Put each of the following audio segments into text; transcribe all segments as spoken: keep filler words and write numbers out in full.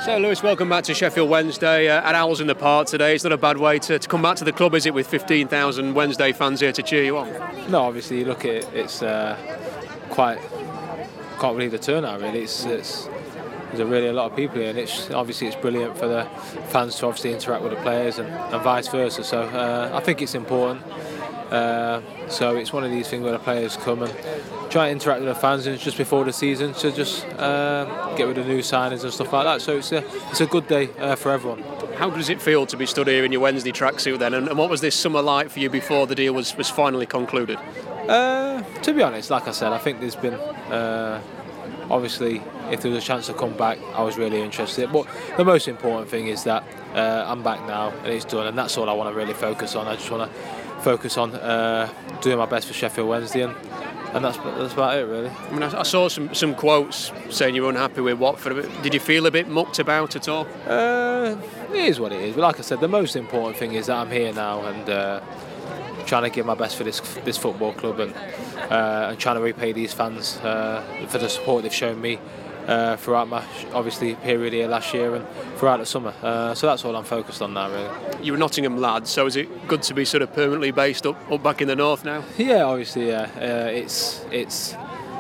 So, Lewis, welcome back to Sheffield Wednesday uh, at Owls in the Park today. It's not a bad way to, to come back to the club, is it, with fifteen thousand Wednesday fans here to cheer you on? No, obviously, you look at it, it's uh, quite, can't believe the turnout, really. It's, it's There's a really a lot of people here, and it's obviously it's brilliant for the fans to obviously interact with the players and, and vice versa. So uh, I think it's important. Uh, so it's one of these things where the players come and try and interact with the fans, and it's just before the season to just uh, get rid of new signings and stuff like that. So it's a it's a good day uh, for everyone. How does it feel to be stood here in your Wednesday tracksuit then? And, and what was this summer like for you before the deal was, was finally concluded? Uh, to be honest, like I said, I think there's been uh, obviously if there was a chance to come back, I was really interested. But the most important thing is that uh, I'm back now and it's done, and that's all I want to really focus on. I just want to focus on uh, doing my best for Sheffield Wednesday, and, and that's that's about it really. I mean, I, I saw some, some quotes saying you were unhappy with Watford. Did you feel a bit mucked about at all? Uh, it is what it is. But like I said, the most important thing is that I'm here now and uh, trying to give my best for this this football club, and uh, and trying to repay these fans uh, for the support they've shown me uh, throughout my obviously period here last year and throughout the summer. Uh, so that's all I'm focused on now really. You were Nottingham lad, so is it good to be sort of permanently based up, up back in the north now? Yeah, obviously, yeah. Uh, it's it's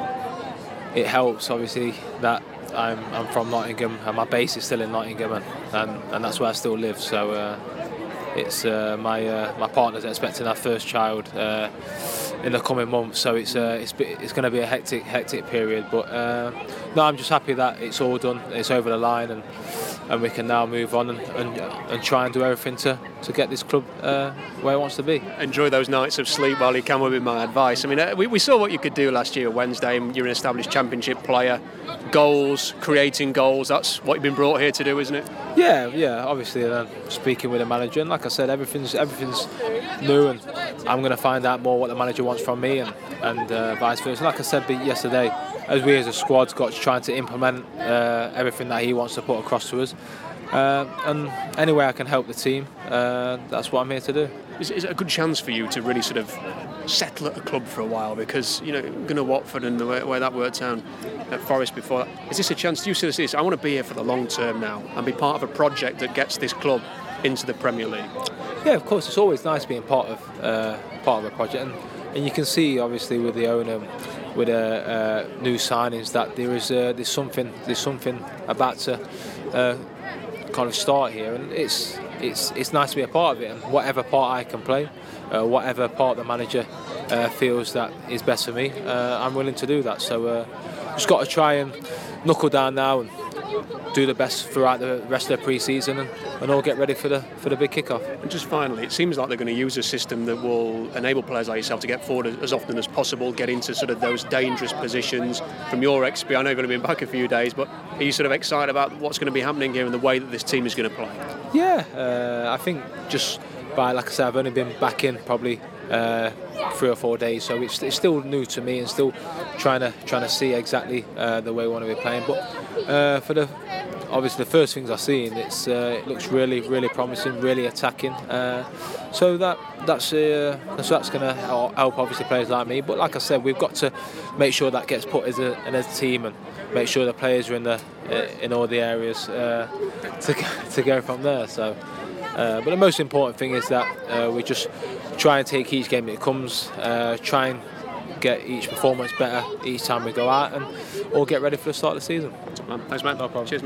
it helps obviously that I'm I'm from Nottingham and my base is still in Nottingham, and and, and that's where I still live. So uh, it's uh, my uh, my partner's expecting our first child uh, in the coming months, so it's uh, it's it's going to be a hectic hectic period. But uh, no, I'm just happy that it's all done. It's over the line, and. and we can now move on and, and, and try and do everything to, to get this club uh, where it wants to be. Enjoy those nights of sleep while you can, would be my advice. I mean, uh, we, we saw what you could do last year Wednesday, and you're an established Championship player. Goals, creating goals, that's what you've been brought here to do, isn't it? Yeah, yeah, obviously, and I'm speaking with the manager, and like I said, everything's everything's new, and I'm going to find out more what the manager wants from me, and, and uh, vice versa. Like I said yesterday, as we as a squad's got to trying to implement uh, everything that he wants to put across to us, uh, and any way I can help the team, uh, that's what I'm here to do. Is, is it a good chance for you to really sort of settle at a club for a while? Because, you know, going to Watford and the way, where that worked out at Forest before, is this a chance? Do you see this? I want to be here for the long term now and be part of a project that gets this club into the Premier League. Yeah, of course, it's always nice being part of uh, part of a project, and, and you can see obviously with the owner, with uh, uh, new signings, that there is uh, there's something there's something about to uh, kind of start here, and it's it's it's nice to be a part of it, and whatever part I can play, uh, whatever part the manager uh, feels that is best for me, uh, I'm willing to do that. So uh, just got to try and knuckle down now and do the best throughout the rest of the pre-season, and, and all get ready for the for the big kick-off. And just finally, it seems like they're going to use a system that will enable players like yourself to get forward as often as possible, get into sort of those dangerous positions. From your experience, I know you've only been back a few days, but are you sort of excited about what's going to be happening here and the way that this team is going to play? Yeah, uh, I think just by, like I said, I've only been back in probably uh, three or four days, so it's, it's still new to me and still trying to trying to see exactly uh, the way we want to be playing. But uh, for the obviously the first things I've seen, it's uh, it looks really really promising, really attacking. Uh, so that that's uh, so that's going to help obviously players like me. But like I said, we've got to make sure that gets put as a as a team, and make sure the players are in the in all the areas uh, to to go from there. So. Uh, but the most important thing is that uh, we just try and take each game that comes, uh, try and get each performance better each time we go out, and all get ready for the start of the season. Thanks, man. No problem. Cheers, mate.